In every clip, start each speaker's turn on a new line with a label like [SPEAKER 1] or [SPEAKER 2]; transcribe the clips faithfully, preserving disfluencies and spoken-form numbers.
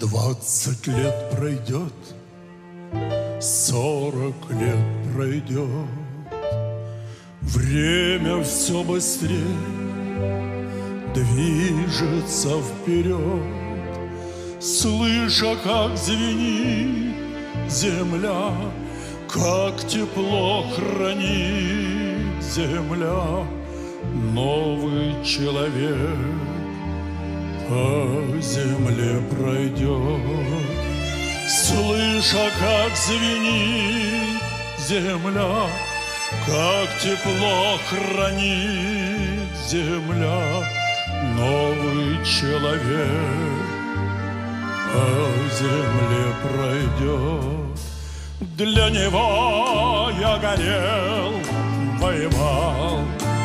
[SPEAKER 1] Двадцать лет пройдет, сорок лет пройдет, время все быстрее движется вперед, слыша, как звенит земля, как тепло хранит земля. Новый человек по земле пройдет, слыша, как звенит земля, как тепло хранит земля. Новый человек по земле пройдет. Для него я горел, воевал,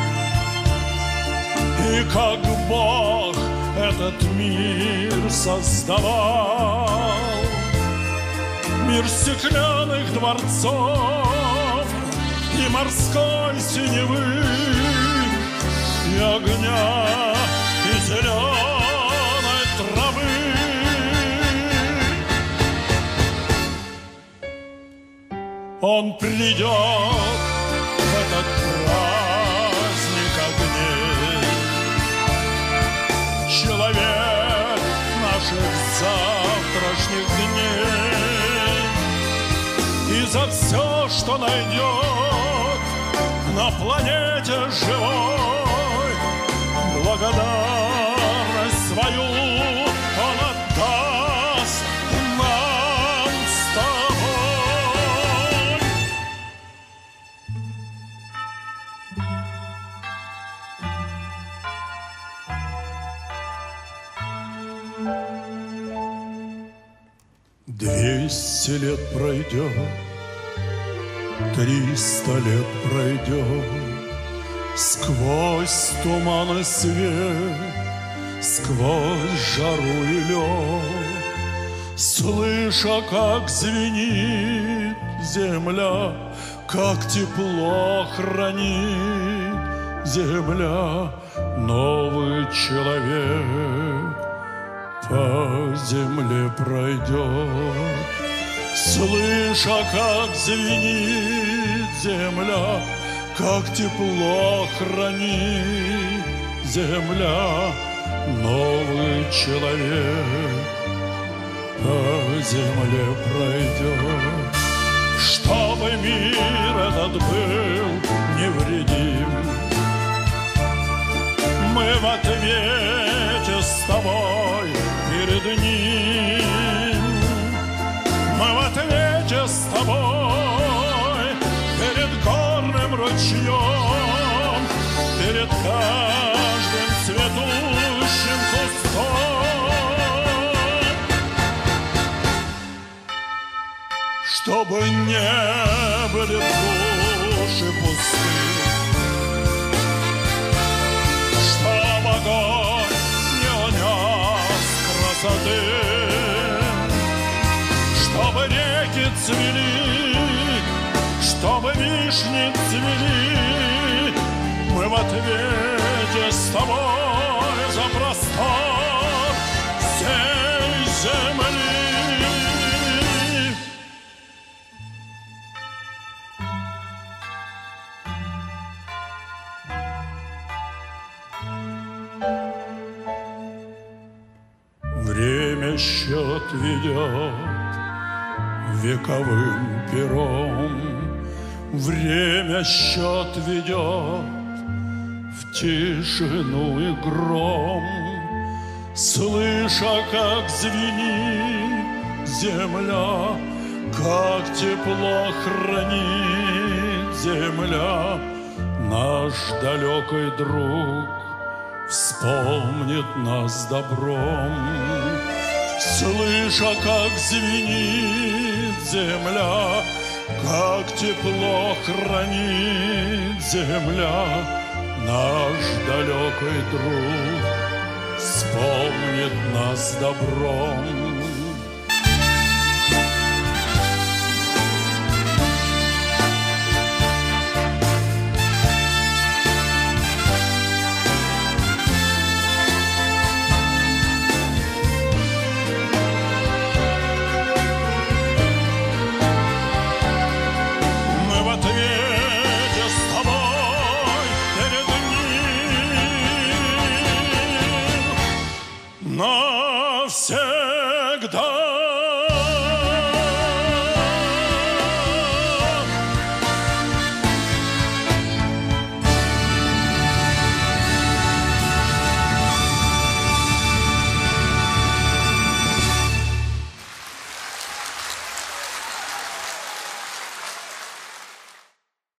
[SPEAKER 1] и как Бог этот мир создавал. Мир стеклянных дворцов и морской синевы, и огня, и зеленой травы. Он придет в этот праздник огней, человек наших завтрашних дней, и за все, что найдет на планете живой, благодарность свою он отдаст нам с тобой. Двести лет пройдет, триста лет пройдет, сквозь туман и свет, сквозь жару и лед, слыша, как звенит земля, как тепло хранит земля. Новый человек по земле пройдет, слыша, как звенит земля, как тепло хранит земля. Новый человек по земле пройдет, чтобы мир этот был невредим. Мы в ответе с тобой перед ним, мы в ответе с тобой перед горным ручьем, перед каждым цветущим кустом, чтобы не были души пусты, чтоб огонь не унес красоты, чтобы реки цвели, чтобы вишни цвели. Мы в ответе с тобой за простор всей земли. Время счет ведет вековым пером, время счет ведет в тишину и гром, слыша, как звенит земля, как тепло хранит земля. Наш далекий друг вспомнит нас добром, слыша, как звенит земля, как тепло хранит земля. Наш далекий друг вспомнит нас добром,